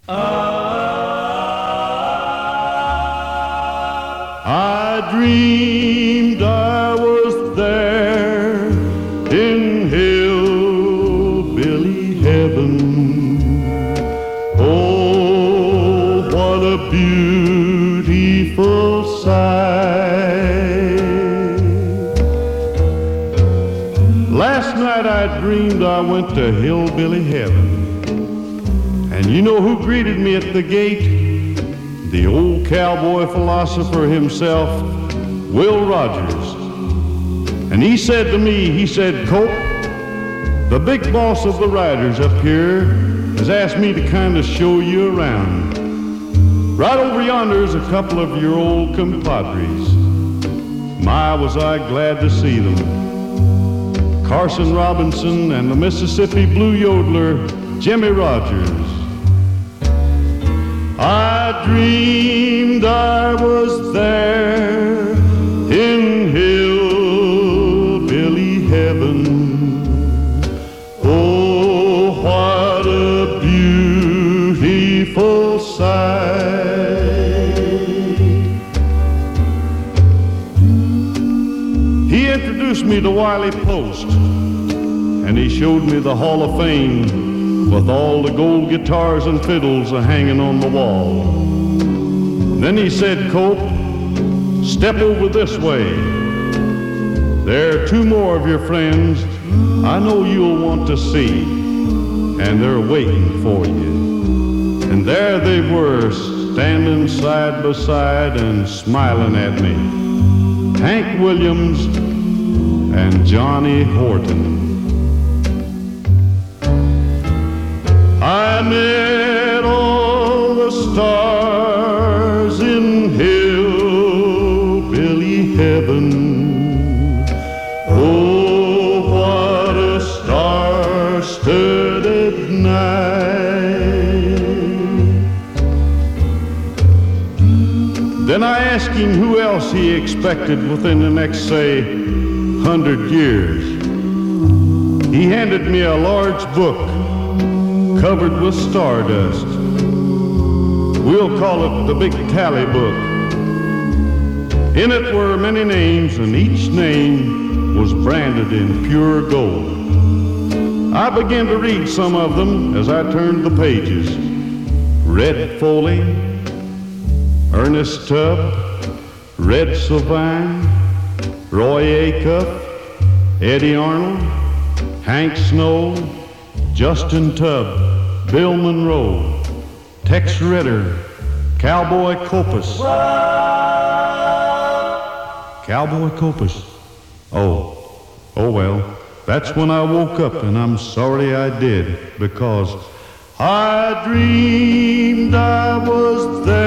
I dreamed I was there in hillbilly heaven. Oh, what a beautiful sight. Last night I dreamed I went to hillbilly heaven. And you know who greeted me at the gate? The old cowboy philosopher himself, Will Rogers. And he said to me, he said, "Cope, the big boss of the riders up here has asked me to kind of show you around. Right over yonder is a couple of your old compadres. My, was I glad to see them. Carson Robinson and the Mississippi Blue Yodeler, Jimmy Rogers. I dreamed I was there in hillbilly heaven. Oh, what a beautiful sight." He introduced me to Wiley Post, and he showed me the Hall of Fame with all the gold guitars and fiddles hanging on the wall. Then he said, "Cope, step over this way. There are two more of your friends I know you'll want to see, and they're waiting for you." And there they were, standing side by side and smiling at me. Hank Williams and Johnny Horton. I met all the stars in hillbilly heaven. Oh, what a star-studded night. Then I asked him who else he expected within the next, say, 100 years. He handed me a large book covered with stardust. We'll call it the Big Tally Book. In it were many names, and each name was branded in pure gold. I began to read some of them as I turned the pages. Red Foley, Ernest Tubb, Red Sylvain, Roy Acuff, Eddie Arnold, Hank Snow, Justin Tubb, Bill Monroe, Tex Ritter, Cowboy Copas. Cowboy Copas. Oh well, that's when I woke up, and I'm sorry I did, because I dreamed I was there